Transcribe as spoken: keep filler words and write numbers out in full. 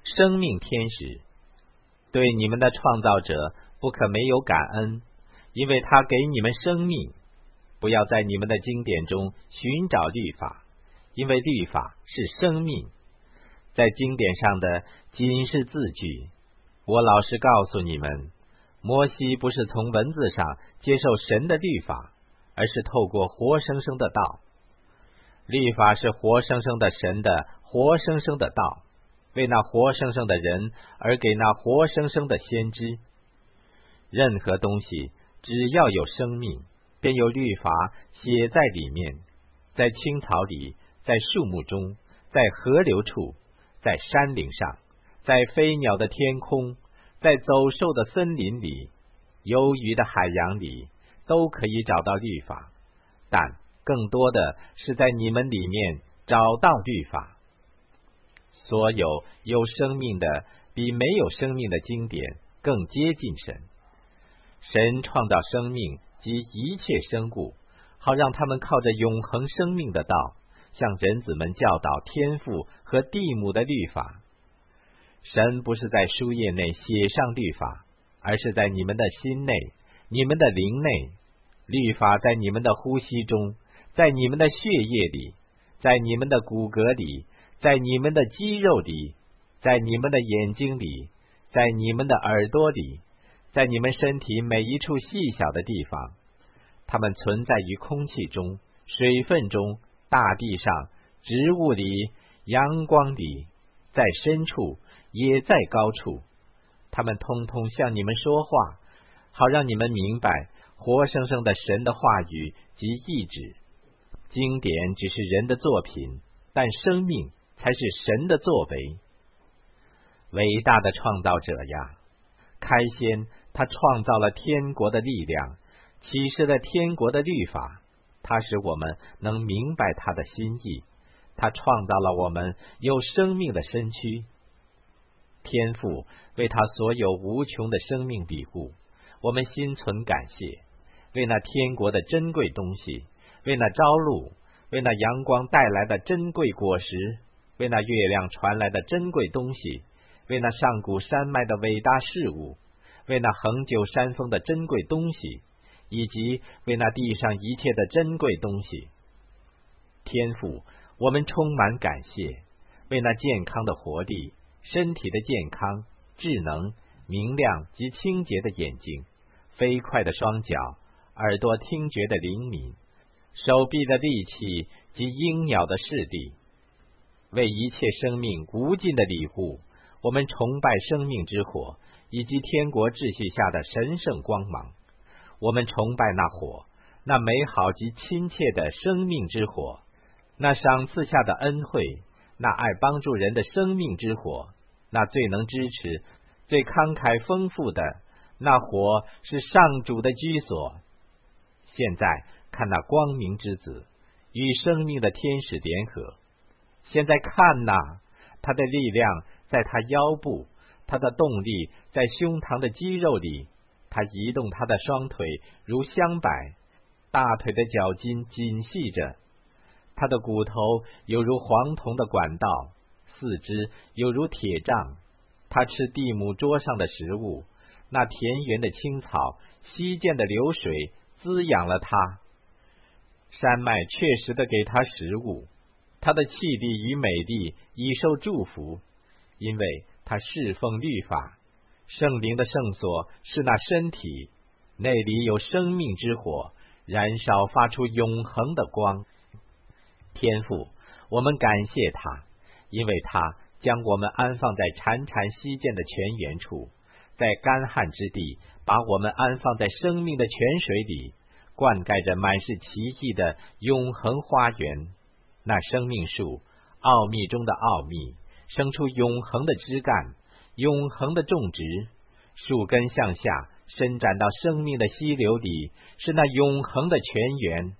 生命天使，对你们的创造者不可没有感恩，因为他给你们生命。不要在你们的经典中寻找律法，因为律法是生命。在经典上的仅是字句。我老实告诉你们，摩西不是从文字上接受神的律法，而是透过活生生的道。律法是活生生的神的活生生的道，为那活生生的人而给那活生生的先知。任何东西只要有生命，便有律法写在里面，在青草里，在树木中，在河流处，在山岭上，在飞鸟的天空，在走兽的森林里，游鱼的海洋里，都可以找到律法。但更多的是在你们里面找到律法。所有有生命的比没有生命的经典更接近神。神创造生命及一切生物，好让他们靠着永恒生命的道，向人子们教导天父和地母的律法。神不是在书页内写上律法，而是在你们的心内，你们的灵内。律法在你们的呼吸中，在你们的血液里，在你们的骨骼里，在你们的肌肉里，在你们的眼睛里，在你们的耳朵里，在你们身体每一处细小的地方。它们存在于空气中、水分中、大地上、植物里、阳光里，在深处也在高处。它们通通向你们说话，好让你们明白活生生的神的话语及意志。经典只是人的作品，但生命才是神的作为。伟大的创造者呀，开先他创造了天国的力量，启示了天国的律法，他使我们能明白他的心意，他创造了我们有生命的身躯。天父为他所有无穷的生命礼物，我们心存感谢，为那天国的珍贵东西，为那朝露，为那阳光带来的珍贵果实，为那月亮传来的珍贵东西，为那上古山脉的伟大事物，为那恒久山峰的珍贵东西，以及为那地上一切的珍贵东西。天父，我们充满感谢，为那健康的活力，身体的健康，智能、明亮及清洁的眼睛，飞快的双脚，耳朵听觉的灵敏，手臂的力气及鹰鸟的视力。为一切生命无尽的礼物，我们崇拜生命之火，以及天国秩序下的神圣光芒。我们崇拜那火，那美好及亲切的生命之火，那赏赐下的恩惠，那爱帮助人的生命之火，那最能支持、最慷慨丰富的，那火是上主的居所。现在看那光明之子与生命的天使联合，现在看哪，他的力量在他腰部，他的动力在胸膛的肌肉里，他移动他的双腿如香柏，大腿的脚筋紧系着，他的骨头犹如黄铜的管道，四肢犹如铁杖。他吃地母桌上的食物，那田园的青草，溪涧的流水滋养了他。山脉确实的给他食物，他的气力与美丽已受祝福，因为他侍奉律法。圣灵的圣所是那身体，那里有生命之火，燃烧发出永恒的光。天父，我们感谢他，因为他将我们安放在潺潺溪涧的泉源处，在干旱之地把我们安放在生命的泉水里，灌溉着满是奇异的永恒花园。那生命树，奥秘中的奥秘，生出永恒的枝干，永恒的种植，树根向下伸展到生命的溪流里，是那永恒的泉源。